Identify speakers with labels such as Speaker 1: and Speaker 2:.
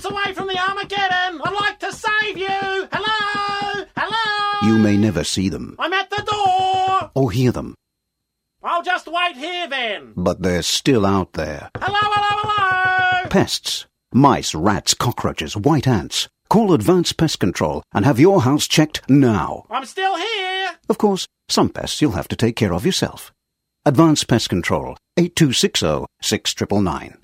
Speaker 1: away from the Armageddon! I'd like to save you! Hello? Hello?
Speaker 2: You may never see them.
Speaker 1: I'm at the door!
Speaker 2: Or hear them.
Speaker 1: I'll just wait here then.
Speaker 2: But they're still out there.
Speaker 1: Hello, hello, hello!
Speaker 2: Pests. Mice, rats, cockroaches, white ants. Call Advanced Pest Control and have your house checked now.
Speaker 1: I'm still here!
Speaker 2: Of course, some pests you'll have to take care of yourself. Advanced Pest Control, 8260 6999.